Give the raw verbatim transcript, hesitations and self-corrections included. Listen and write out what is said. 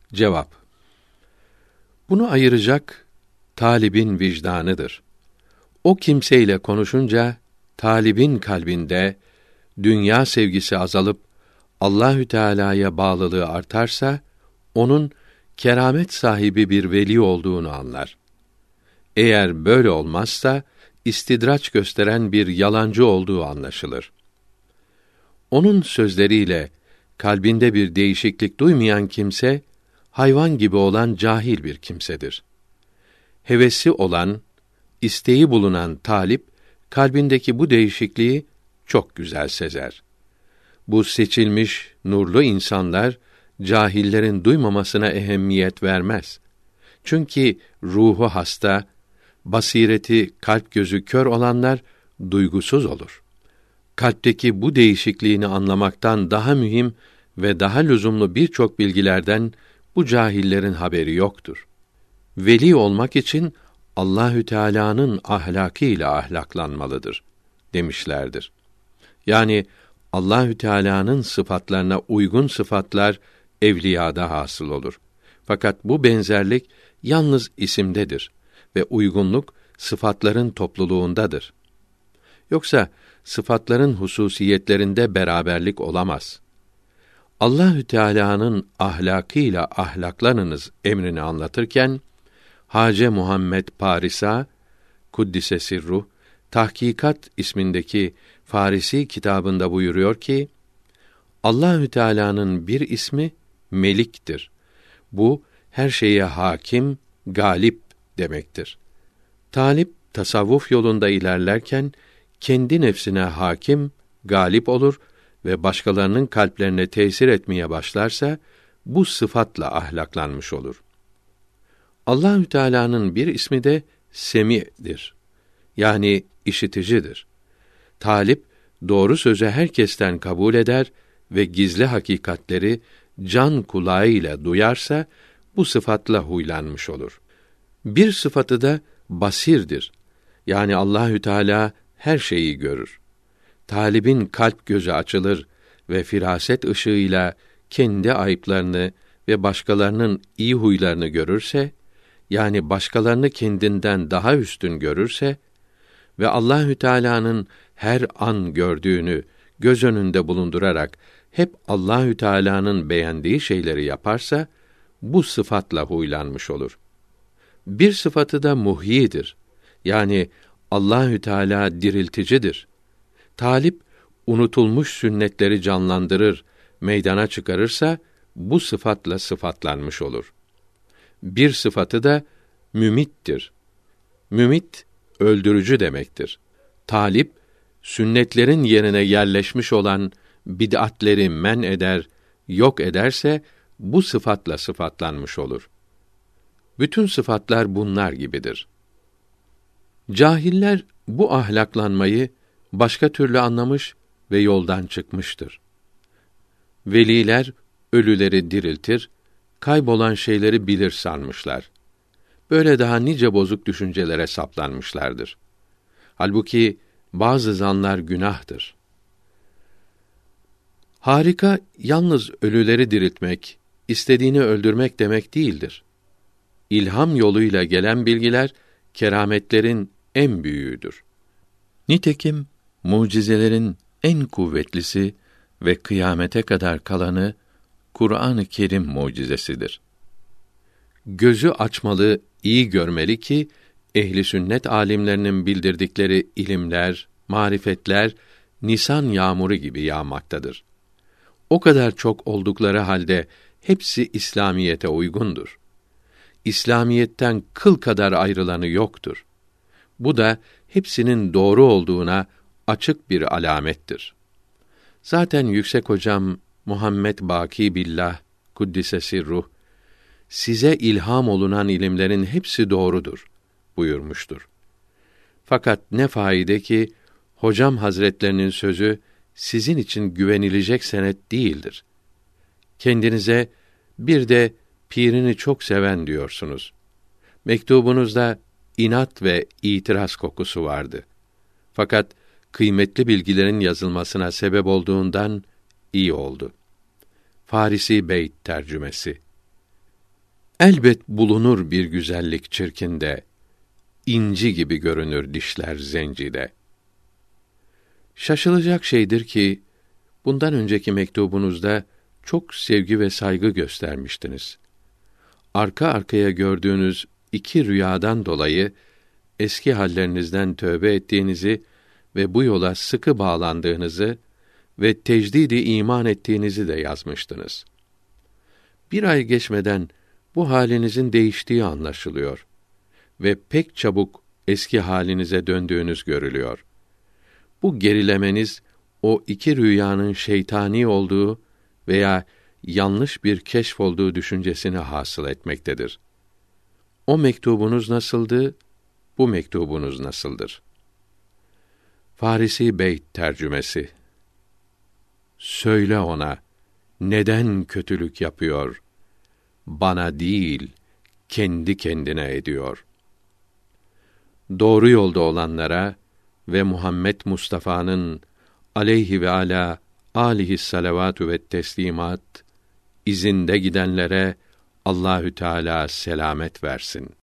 Cevap: Bunu ayıracak talibin vicdanıdır. O kimseyle konuşunca talibin kalbinde dünya sevgisi azalıp Allahü Teala'ya bağlılığı artarsa onun keramet sahibi bir veli olduğunu anlar. Eğer böyle olmazsa istidraç gösteren bir yalancı olduğu anlaşılır. Onun sözleriyle kalbinde bir değişiklik duymayan kimse hayvan gibi olan cahil bir kimsedir. Hevesi olan, isteği bulunan talip kalbindeki bu değişikliği çok güzel sezer. Bu seçilmiş nurlu insanlar cahillerin duymamasına ehemmiyet vermez. Çünkü ruhu hasta, basireti kalp gözü kör olanlar duygusuz olur. Kalpteki bu değişikliğini anlamaktan daha mühim ve daha lüzumlu birçok bilgilerden bu cahillerin haberi yoktur. Veli olmak için Allahü Teala'nın ahlakıyla ahlaklanmalıdır demişlerdir. Yani Allahü Teala'nın sıfatlarına uygun sıfatlar evliyada hasıl olur. Fakat bu benzerlik yalnız isimdedir ve uygunluk sıfatların topluluğundadır. Yoksa sıfatların hususiyetlerinde beraberlik olamaz. Allahü Teala'nın ahlakıyla ahlaklanınız emrini anlatırken Hace Muhammed Parisa Kuddise Sirruh Tahkikat ismindeki Farisi kitabında buyuruyor ki Allahü Teala'nın bir ismi Melik'tir. Bu her şeye hakim, galip demektir. Talip tasavvuf yolunda ilerlerken kendi nefsine hakim, galip olur ve başkalarının kalplerine tesir etmeye başlarsa bu sıfatla ahlaklanmış olur. Allahü Teala'nın bir ismi de Semi'dir. Yani işiticidir. Talip doğru sözü herkesten kabul eder ve gizli hakikatleri can kulağıyla duyarsa bu sıfatla huylanmış olur. Bir sıfatı da basirdir. Yani Allahü Teala her şeyi görür. Talibin kalp gözü açılır ve firaset ışığıyla kendi ayıplarını ve başkalarının iyi huylarını görürse, yani başkalarını kendinden daha üstün görürse ve Allahü Teala'nın her an gördüğünü göz önünde bulundurarak hep Allahü Teala'nın beğendiği şeyleri yaparsa bu sıfatla huylanmış olur. Bir sıfatı da muhyidir. Yani Allahü Teala dirilticidir. Talip unutulmuş sünnetleri canlandırır, meydana çıkarırsa bu sıfatla sıfatlanmış olur. Bir sıfatı da mümittir. Mümit öldürücü demektir. Talip sünnetlerin yerine yerleşmiş olan bid'atleri men eder, yok ederse bu sıfatla sıfatlanmış olur. Bütün sıfatlar bunlar gibidir. Cahiller bu ahlaklanmayı başka türlü anlamış ve yoldan çıkmıştır. Veliler ölüleri diriltir, kaybolan şeyleri bilir sanmışlar. Böyle daha nice bozuk düşüncelere saplanmışlardır. Halbuki bazı zanlar günahtır. Harika yalnız ölüleri diriltmek, istediğini öldürmek demek değildir. İlham yoluyla gelen bilgiler kerametlerin en büyüğüdür. Nitekim mucizelerin en kuvvetlisi ve kıyamete kadar kalanı Kur'an-ı Kerim mucizesidir. Gözü açmalı, iyi görmeli ki ehli sünnet alimlerinin bildirdikleri ilimler, marifetler nisan yağmuru gibi yağmaktadır. O kadar çok oldukları halde hepsi İslamiyete uygundur. İslamiyetten kıl kadar ayrılanı yoktur. Bu da hepsinin doğru olduğuna açık bir alamettir. Zaten yüksek hocam Muhammed Baki Billah Kuddise Sirruh size ilham olunan ilimlerin hepsi doğrudur buyurmuştur. Fakat ne faide ki hocam hazretlerinin sözü sizin için güvenilecek senet değildir. Kendinize bir de pirini çok seven diyorsunuz. Mektubunuzda inat ve itiraz kokusu vardı. Fakat kıymetli bilgilerin yazılmasına sebep olduğundan iyi oldu. Farisi Beyt tercümesi. Elbet bulunur bir güzellik çirkinde, inci gibi görünür dişler zencide. Şaşılacak şeydir ki, bundan önceki mektubunuzda çok sevgi ve saygı göstermiştiniz. Arka arkaya gördüğünüz iki rüyadan dolayı, eski hallerinizden tövbe ettiğinizi ve bu yola sıkı bağlandığınızı ve tecdidi iman ettiğinizi de yazmıştınız. Bir ay geçmeden bu halinizin değiştiği anlaşılıyor ve pek çabuk eski halinize döndüğünüz görülüyor. Bu gerilemeniz o iki rüyanın şeytani olduğu veya yanlış bir keşf olduğu düşüncesini hasıl etmektedir. O mektubunuz nasıldı? Bu mektubunuz nasıldır? Farisi Beyt tercümesi. Söyle ona, neden kötülük yapıyor? Bana değil, kendi kendine ediyor. Doğru yolda olanlara ve Muhammed Mustafa'nın aleyhi ve ala alihi salavatü ve teslimat izinde gidenlere Allahü Teala selamet versin.